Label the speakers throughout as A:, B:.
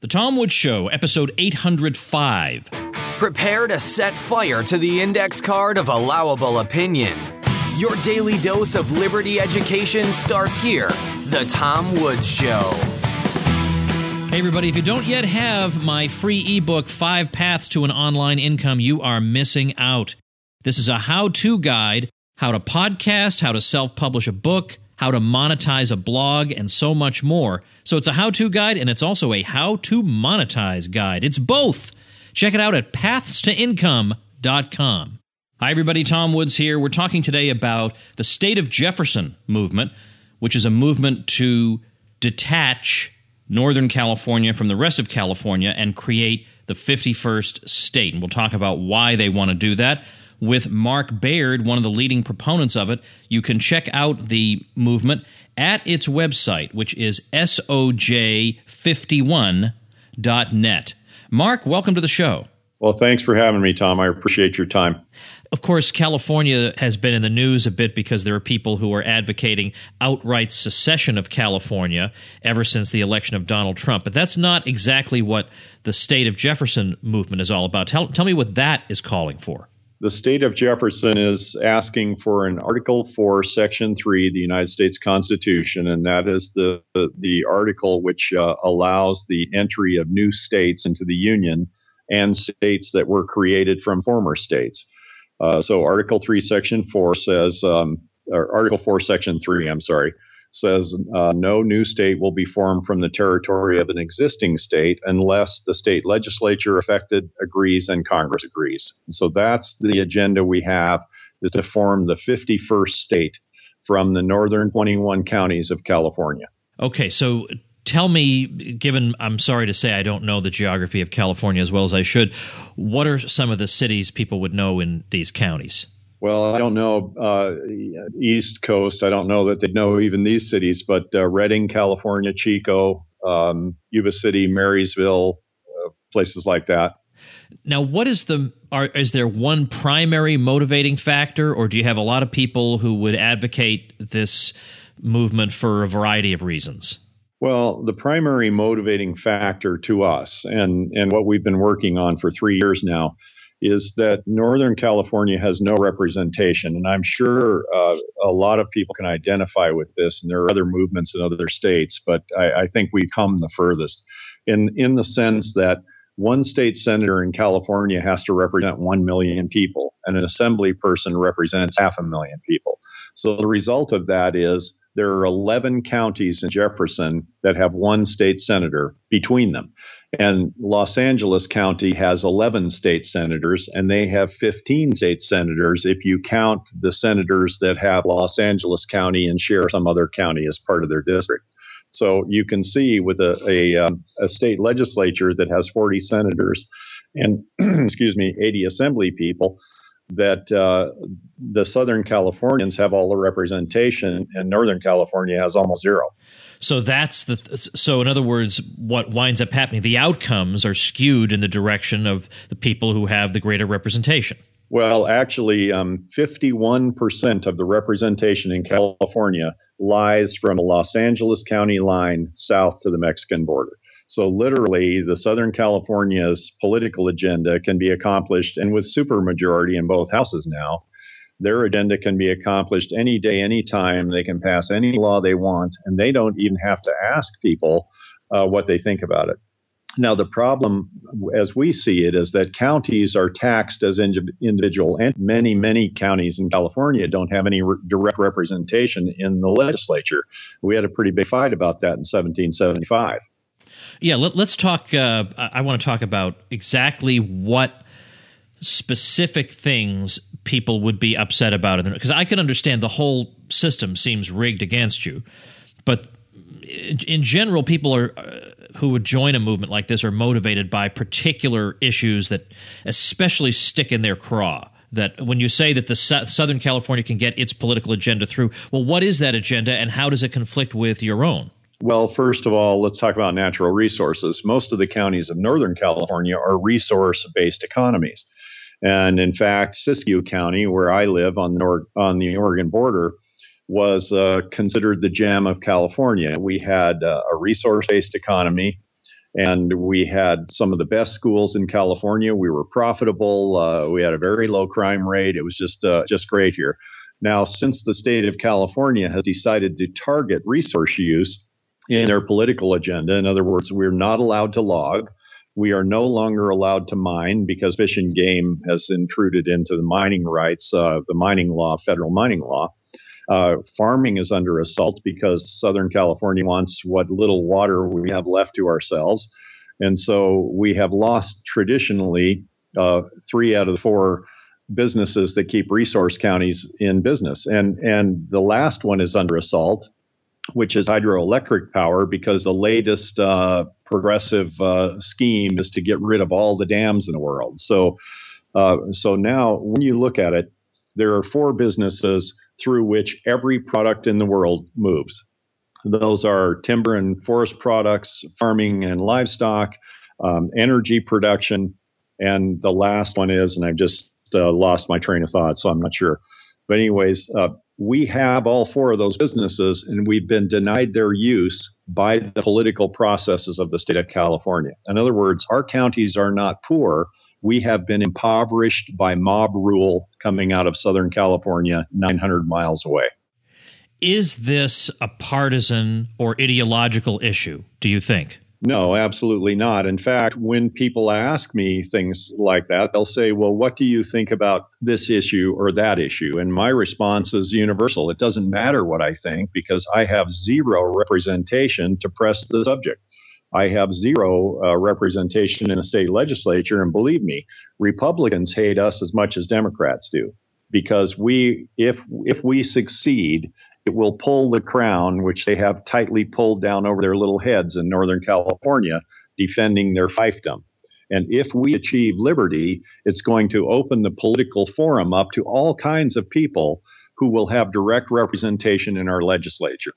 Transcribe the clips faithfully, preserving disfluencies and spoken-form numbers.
A: The Tom Woods Show, episode eight hundred five.
B: Prepare to set fire to the index card of allowable opinion. Your daily dose of liberty education starts here. The Tom Woods Show.
A: Hey, everybody, if you don't yet have my free ebook, Five Paths to an Online Income, you are missing out. This is a how-to guide, how to podcast, how to self-publish a book, how to monetize a blog, and so much more. So it's a how-to guide, and it's also a how-to monetize guide. It's both. Check it out at paths to income dot com. Hi, everybody. Tom Woods here. We're talking today about the State of Jefferson movement, which is a movement to detach Northern California from the rest of California and create the fifty-first state. And we'll talk about why they want to do that with Mark Baird, one of the leading proponents of it. You can check out the movement at its website, which is S O J fifty-one dot net. Mark, welcome to the show.
C: Well, thanks for having me, Tom. I appreciate your time.
A: Of course, California has been in the news a bit because there are people who are advocating outright secession of California ever since the election of Donald Trump. But that's not exactly what the State of Jefferson movement is all about. Tell, tell me what that is calling for.
C: The State of Jefferson is asking for an Article four, Section three of the United States Constitution, and that is the, the, the article which uh, allows the entry of new states into the Union and states that were created from former states. Uh, so Article three, Section four says, um, or Article four, Section three, I'm sorry, says uh, no new state will be formed from the territory of an existing state unless the state legislature affected agrees and Congress agrees. So that's the agenda we have, is to form the fifty-first state from the northern twenty-one counties of California.
A: Okay, so tell me, given I'm sorry to say I don't know the geography of California as well as I should, what are some of the cities people would know in these counties?
C: Well, I don't know uh, East Coast. I don't know that they know even these cities, but uh, Redding, California, Chico, um, Yuba City, Marysville, uh, places like that.
A: Now, what is the are, is there one primary motivating factor, or do you have a lot of people who would advocate this movement for a variety of reasons?
C: Well, the primary motivating factor to us, and, and what we've been working on for three years now, is that Northern California has no representation. And I'm sure uh, a lot of people can identify with this, and there are other movements in other states, but I, I think we come the furthest in, in the sense that one state senator in California has to represent one million people, and an assembly person represents half a million people. So the result of that is there are eleven counties in Jefferson that have one state senator between them. And Los Angeles County has eleven state senators, and they have fifteen state senators if you count the senators that have Los Angeles County and share some other county as part of their district. So you can see with a, a, um, a state legislature that has forty senators and, excuse me, eighty assembly people, that uh, the Southern Californians have all the representation, and Northern California has almost zero.
A: So that's the th- so in other words, what winds up happening, the outcomes are skewed in the direction of the people who have the greater representation.
C: Well, actually, um, fifty-one percent of the representation in California lies from the Los Angeles County line south to the Mexican border. So literally, the Southern California's political agenda can be accomplished, and with supermajority in both houses now, their agenda can be accomplished any day, any time. They can pass any law they want, and they don't even have to ask people uh, what they think about it. Now, the problem, as we see it, is that counties are taxed as ind- individual, and many, many counties in California don't have any re- direct representation in the legislature. We had a pretty big fight about that in seventeen seventy-five.
A: Yeah, let, let's talk. Uh, I want to talk about exactly what specific things people would be upset about, because I can understand the whole system seems rigged against you, but in general, people are uh, who would join a movement like this are motivated by particular issues that especially stick in their craw. That when you say that the S- Southern California can get its political agenda through, well, what is that agenda, and how does it conflict with your own?
C: Well, first of all, let's talk about natural resources. Most of the counties of Northern California are resource-based economies. And in fact, Siskiyou County, where I live on the, or- on the Oregon border, was uh, considered the gem of California. We had uh, a resource-based economy, And we had some of the best schools in California. We were profitable. Uh, we had a very low crime rate. It was just uh, just great here. Now, since the state of California has decided to target resource use in their political agenda, in other words, we're not allowed to log. We are no longer allowed to mine because Fish and Game has intruded into the mining rights, uh, the mining law, federal mining law. Uh, farming is under assault because Southern California wants what little water we have left to ourselves. And so we have lost traditionally uh, three out of the four businesses that keep resource counties in business. And, and the last one is under assault, which is hydroelectric power, because the latest uh, progressive uh, scheme is to get rid of all the dams in the world. So, uh, so now when you look at it, there are four businesses through which every product in the world moves. Those are timber and forest products, farming and livestock, um, energy production, and the last one is, and I've just uh, lost my train of thought, so I'm not sure. But anyways, uh, we have all four of those businesses, and we've been denied their use by the political processes of the state of California. In other words, our counties are not poor. We have been impoverished by mob rule coming out of Southern California, nine hundred miles away.
A: Is this a partisan or ideological issue, do you think?
C: No, absolutely not. In fact, when people ask me things like that, they'll say, well, what do you think about this issue or that issue? And my response is universal. It doesn't matter what I think because I have zero representation to press the subject. I have zero uh, representation in the state legislature. And believe me, Republicans hate us as much as Democrats do, because we, if if we succeed, it will pull the crown, which they have tightly pulled down over their little heads in Northern California, defending their fiefdom. And if we achieve liberty, it's going to open the political forum up to all kinds of people who will have direct representation in our legislature.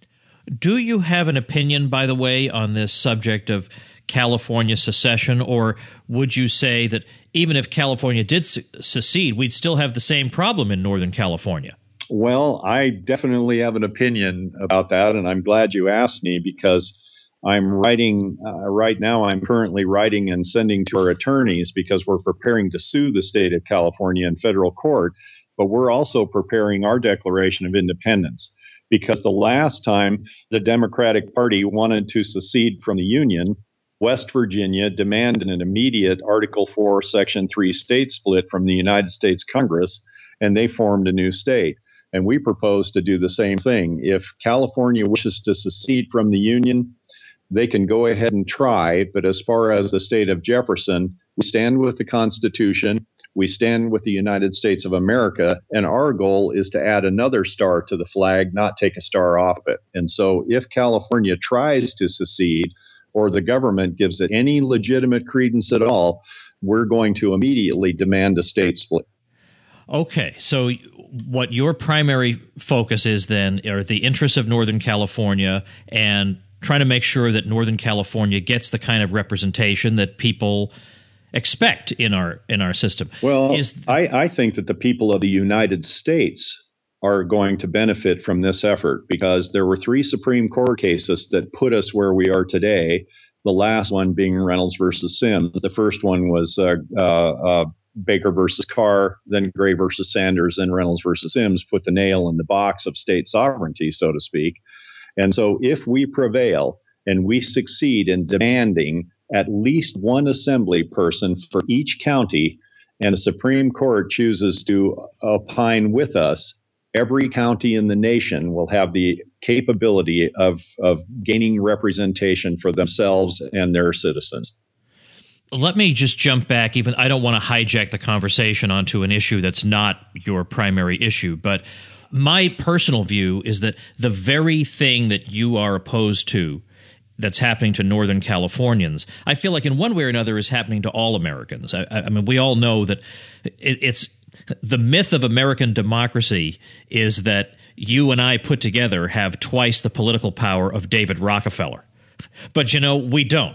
A: Do you have an opinion, by the way, on this subject of California secession, or would you say that even if California did se- secede, we'd still have the same problem in Northern California?
C: Well, I definitely have an opinion about that, and I'm glad you asked me because I'm writing uh, right now. I'm currently writing and sending to our attorneys because we're preparing to sue the state of California in federal court, but we're also preparing our Declaration of Independence. Because the last time the Democratic Party wanted to secede from the Union, West Virginia demanded an immediate Article four, Section three state split from the United States Congress, and they formed a new state. And we propose to do the same thing. If California wishes to secede from the Union, they can go ahead and try. But as far as the state of Jefferson, we stand with the Constitution. We stand with the United States of America, and our goal is to add another star to the flag, not take a star off it. And so if California tries to secede or the government gives it any legitimate credence at all, we're going to immediately demand a state split.
A: Okay, so what your primary focus is then are the interests of Northern California and trying to make sure that Northern California gets the kind of representation that people expect in our in our system.
C: Well,
A: is
C: I, I think that the people of the United States are going to benefit from this effort because there were three Supreme Court cases that put us where we are today. The last one being Reynolds versus Sims. The first one was uh, uh, uh, Baker versus Carr, then Gray versus Sanders, then Reynolds versus Sims put the nail in the box of state sovereignty, so to speak. And so if we prevail and we succeed in demanding at least one assembly person for each county, and a Supreme Court chooses to opine with us, every county in the nation will have the capability of, of gaining representation for themselves and their citizens.
A: Let me just jump back. Even I don't want to hijack the conversation onto an issue that's not your primary issue, but my personal view is that the very thing that you are opposed to that's happening to Northern Californians, I feel like in one way or another is happening to all Americans. I, I mean, we all know that it, it's the myth of American democracy is that you and I put together have twice the political power of David Rockefeller. But, you know, we don't.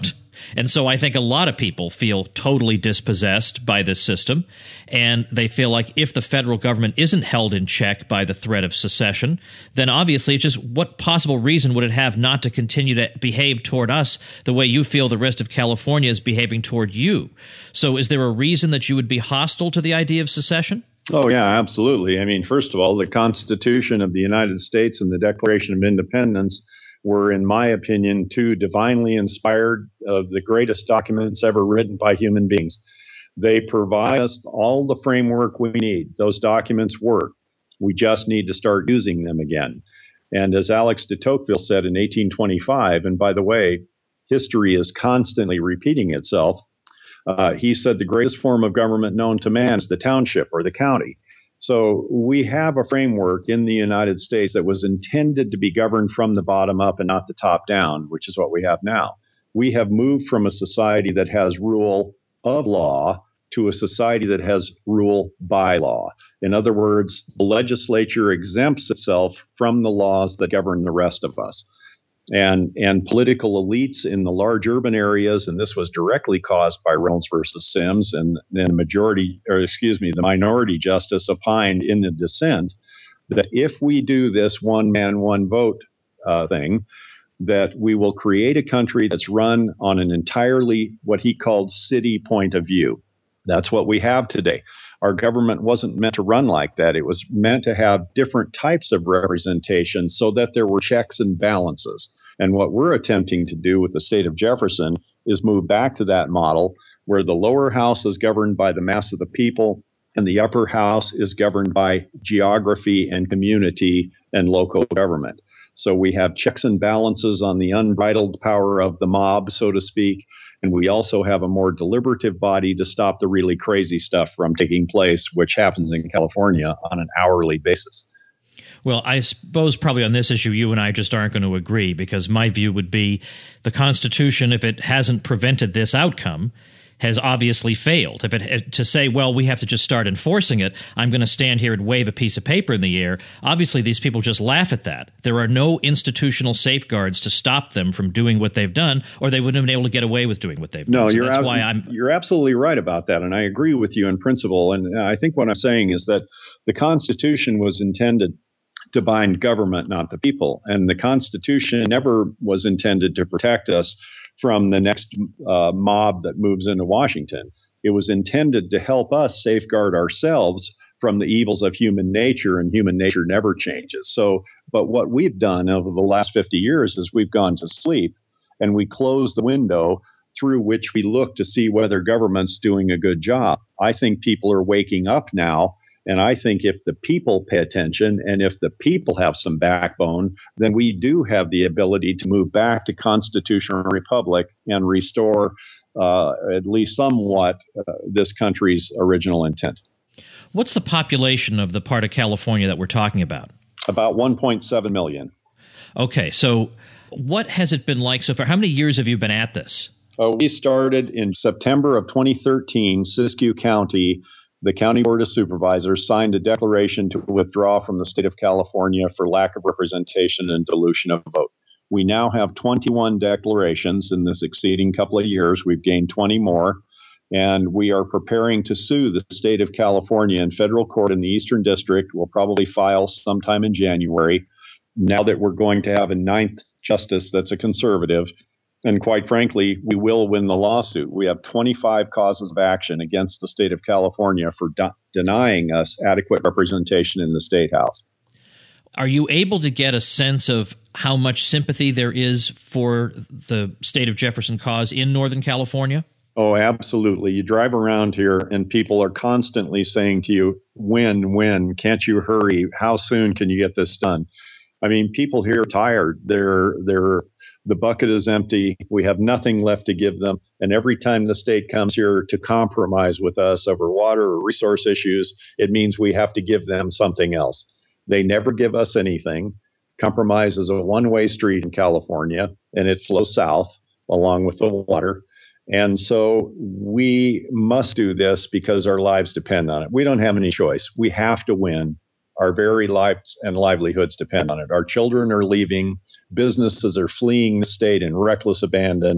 A: And so I think a lot of people feel totally dispossessed by this system, and they feel like if the federal government isn't held in check by the threat of secession, then obviously it's just what possible reason would it have not to continue to behave toward us the way you feel the rest of California is behaving toward you? So is there a reason that you would be hostile to the idea of secession?
C: Oh, yeah, absolutely. I mean, first of all, the Constitution of the United States and the Declaration of Independence were, in my opinion, two divinely inspired, uh, the greatest documents ever written by human beings. They provide us all the framework we need. Those documents work. We just need to start using them again. And as Alex de Tocqueville said in eighteen twenty-five, and by the way, history is constantly repeating itself, Uh, he said the greatest form of government known to man is the township or the county. So we have a framework in the United States that was intended to be governed from the bottom up and not the top down, which is what we have now. We have moved from a society that has rule of law to a society that has rule by law. In other words, the legislature exempts itself from the laws that govern the rest of us. And, and political elites in the large urban areas, and this was directly caused by Reynolds versus Sims, and then majority, or excuse me, the minority justice opined in the dissent that if we do this one man, one vote uh, thing, that we will create a country that's run on an entirely what he called city point of view. That's what we have today. Our government wasn't meant to run like that. It was meant to have different types of representation so that there were checks and balances. And what we're attempting to do with the state of Jefferson is move back to that model where the lower house is governed by the mass of the people and the upper house is governed by geography and community and local government. So we have checks and balances on the unbridled power of the mob, so to speak. And we also have a more deliberative body to stop the really crazy stuff from taking place, which happens in California on an hourly basis.
A: Well, I suppose probably on this issue, you and I just aren't going to agree, because my view would be the Constitution, if it hasn't prevented this outcome, has obviously failed. If it to say, well, we have to just start enforcing it, I'm going to stand here and wave a piece of paper in the air. Obviously, these people just laugh at that. There are no institutional safeguards to stop them from doing what they've done, or they wouldn't have been able to get away with doing what they've done.
C: No,
A: so
C: you're
A: that's
C: ab-
A: why I'm
C: you're absolutely right about that, and I agree with you in principle. And I think what I'm saying is that the Constitution was intended to bind government, not the people, and the Constitution never was intended to protect us from the next uh, mob that moves into Washington. It was intended to help us safeguard ourselves from the evils of human nature, and human nature never changes. So, but what we've done over the last fifty years is we've gone to sleep and we closed the window through which we look to see whether government's doing a good job. I think people are waking up now. And I think if the people pay attention and if the people have some backbone, then we do have the ability to move back to constitutional republic and restore uh, at least somewhat uh, this country's original intent.
A: What's the population of the part of California that we're talking about?
C: About one point seven million.
A: Okay, so what has it been like so far? How many years have you been at this?
C: Uh, we started in September of twenty thirteen. Siskiyou County, the County Board of Supervisors, signed a declaration to withdraw from the state of California for lack of representation and dilution of vote. We now have twenty-one declarations in the succeeding couple of years. We've gained twenty more, and we are preparing to sue the state of California in federal court in the Eastern District. We'll probably file sometime in January, now that we're going to have a ninth justice that's a conservative. And quite frankly, we will win the lawsuit. We have twenty-five causes of action against the state of California for de- denying us adequate representation in the state house.
A: Are you able to get a sense of how much sympathy there is for the state of Jefferson cause in Northern California?
C: Oh, absolutely. You drive around here and people are constantly saying to you, when, when, can't you hurry? How soon can you get this done? I mean, people here are tired. They're, they're, the bucket is empty. We have nothing left to give them. And every time the state comes here to compromise with us over water or resource issues, it means we have to give them something else. They never give us anything. Compromise is a one-way street in California, and it flows south along with the water. And so we must do this because our lives depend on it. We don't have any choice. We have to win. Our very lives and livelihoods depend on it. Our children are leaving. Businesses are fleeing the state in reckless abandon.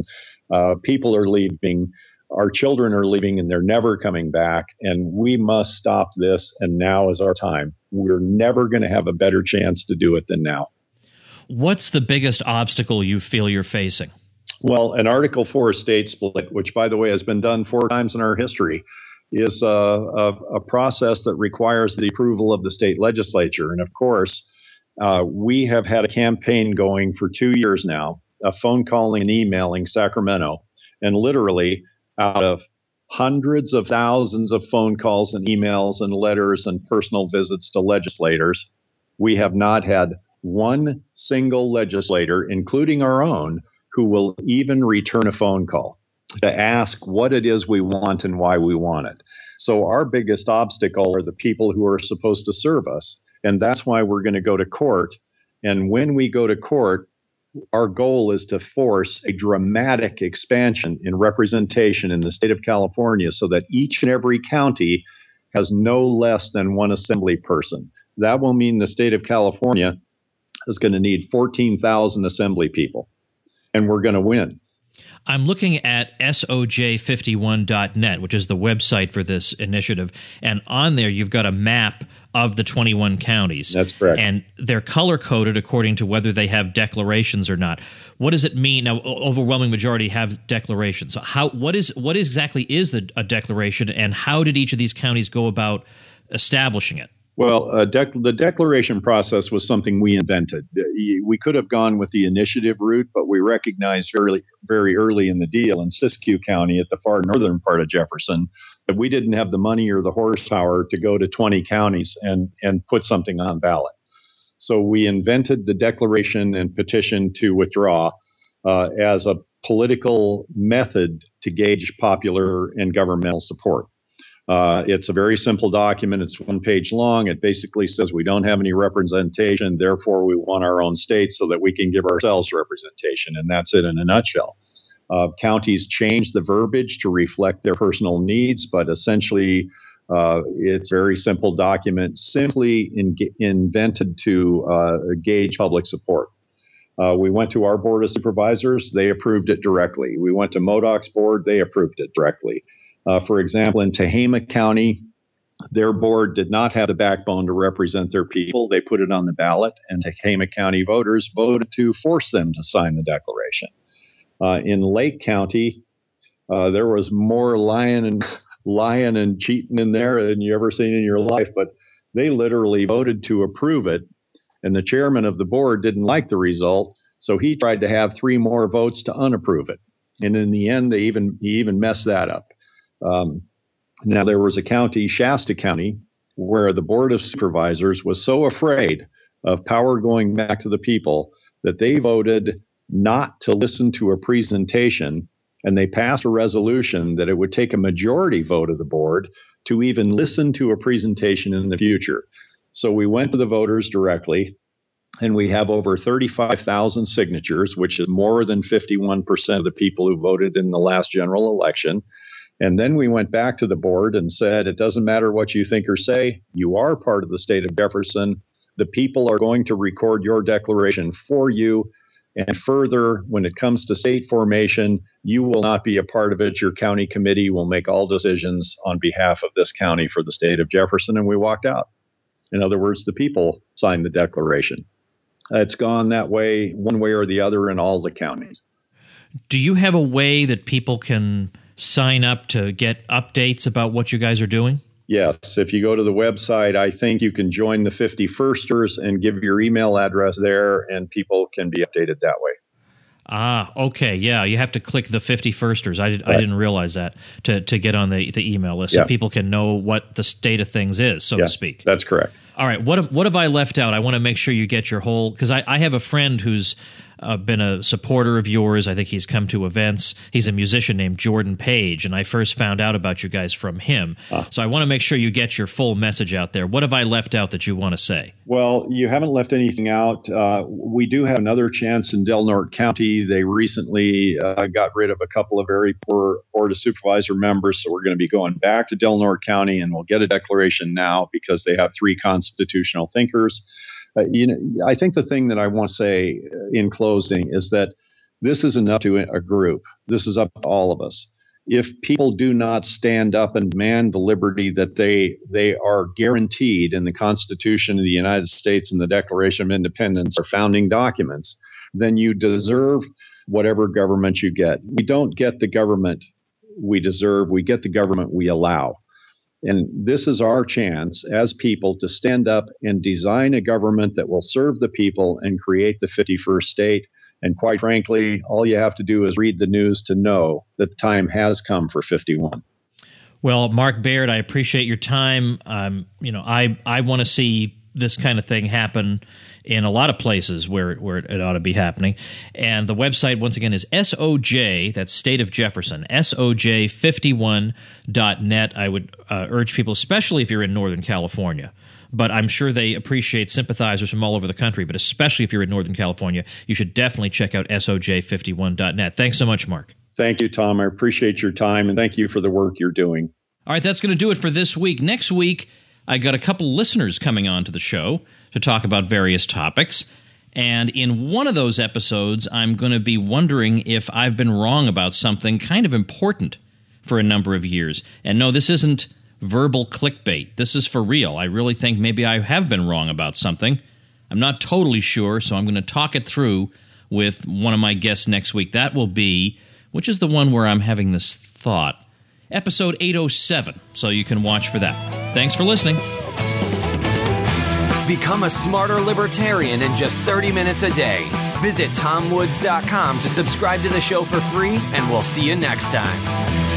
C: Uh, people are leaving. Our children are leaving and they're never coming back. And we must stop this. And now is our time. We're never going to have a better chance to do it than now.
A: What's the biggest obstacle you feel you're facing?
C: Well, an Article four state split, which, by the way, has been done four times in our history, is a, a, a process that requires the approval of the state legislature. And of course, uh, we have had a campaign going for two years now, a phone calling and emailing Sacramento, and literally out of hundreds of thousands of phone calls and emails and letters and personal visits to legislators, we have not had one single legislator, including our own, who will even return a phone call to ask what it is we want and why we want it. So our biggest obstacle are the people who are supposed to serve us. And that's why we're going to go to court. And when we go to court, our goal is to force a dramatic expansion in representation in the state of California so that each and every county has no less than one assembly person. That will mean the state of California is going to need fourteen thousand assembly people, and we're going to win.
A: I'm looking at S O J fifty-one dot net, which is the website for this initiative. And on there, you've got a map of the twenty-one counties.
C: That's correct.
A: And they're color-coded according to whether they have declarations or not. What does it mean? Now, overwhelming majority have declarations. So how, what is, what exactly is the, a declaration, and how did each of these counties go about establishing it?
C: Well, uh, dec- the declaration process was something we invented. We could have gone with the initiative route, but we recognized very, very early in the deal in Siskiyou County at the far northern part of Jefferson that we didn't have the money or the horsepower to go to twenty counties and, and put something on ballot. So we invented the declaration and petition to withdraw uh, as a political method to gauge popular and governmental support. Uh, it's a very simple document. It's one page long. It basically says we don't have any representation, therefore we want our own state so that we can give ourselves representation. And that's it in a nutshell. Uh, counties change the verbiage to reflect their personal needs, but essentially uh, it's a very simple document, simply in, invented to uh, gauge public support. Uh, we went to our Board of Supervisors. They approved it directly. We went to MODOC's board. They approved it directly. Uh, for example, in Tehama County, their board did not have the backbone to represent their people. They put it on the ballot, and Tehama County voters voted to force them to sign the declaration. Uh, in Lake County, uh, there was more lying and lying and cheating in there than you ever seen in your life, but they literally voted to approve it, and the chairman of the board didn't like the result, so he tried to have three more votes to unapprove it. And in the end, they even he even messed that up. Um, now, there was a county, Shasta County, where the Board of Supervisors was so afraid of power going back to the people that they voted not to listen to a presentation, and they passed a resolution that it would take a majority vote of the board to even listen to a presentation in the future. So we went to the voters directly, and we have over thirty-five thousand signatures, which is more than fifty-one percent of the people who voted in the last general election. And then we went back to the board and said, it doesn't matter what you think or say. You are part of the state of Jefferson. The people are going to record your declaration for you. And further, when it comes to state formation, you will not be a part of it. Your county committee will make all decisions on behalf of this county for the state of Jefferson. And we walked out. In other words, the people signed the declaration. It's gone that way, one way or the other, in all the counties.
A: Do you have a way that people can sign up to get updates about what you guys are doing?
C: Yes. If you go to the website, I think you can join the fifty-firsters and give your email address there, and people can be updated that way.
A: Ah, okay. Yeah, you have to click the fifty-firsters. I, did,
C: right.
A: I didn't realize that to, to get on the, the email list so
C: yeah.
A: people can know what the state of things is, so
C: yes,
A: to speak.
C: That's correct.
A: All right. What, what have I left out? I want to make sure you get your whole – because I, I have a friend who's uh, been a supporter of yours. I think he's come to events. He's a musician named Jordan Page, and I first found out about you guys from him. Ah. So I want to make sure you get your full message out there. What have I left out that you want to say?
C: Well, you haven't left anything out. Uh, we do have another chance in Del Norte County. They recently uh, got rid of a couple of very poor Board of Supervisor members, so we're going to be going back to Del Norte County, and we'll get a declaration now because they have three constitutional thinkers. Uh, you know, I think the thing that I want to say in closing is that This isn't up to a group. This is up to all of us. If people do not stand up and demand the liberty that they they are guaranteed in the Constitution of the United States and the Declaration of Independence, or founding documents, then you deserve whatever government you get. We don't get the government we deserve. We get the government we allow. And this is our chance as people to stand up and design a government that will serve the people and create the fifty-first state. And quite frankly, all you have to do is read the news to know that the time has come for fifty-one.
A: Well, Mark Baird, I appreciate your time. Um, you know, I, I want to see this kind of thing happen in a lot of places where, where it ought to be happening. And the website, once again, is S O J, that's State of Jefferson, S O J fifty-one dot net. I would uh, urge people, especially if you're in Northern California, but I'm sure they appreciate sympathizers from all over the country, but especially if you're in Northern California, you should definitely check out S O J fifty-one dot net. Thanks so much, Mark.
C: Thank you, Tom. I appreciate your time, and thank you for the work you're doing.
A: All right, that's going to do it for this week. Next week, I got a couple listeners coming on to the show to talk about various topics, and in one of those episodes, I'm going to be wondering if I've been wrong about something kind of important for a number of years. And no, this isn't verbal clickbait. This is for real. I really think maybe I have been wrong about something. I'm not totally sure, so I'm going to talk it through with one of my guests next week. That will be, which is the one where I'm having this thought, episode eight oh seven, so you can watch for that. Thanks for listening.
B: Become a smarter libertarian in just thirty minutes a day. Visit tom woods dot com to subscribe to the show for free, and we'll see you next time.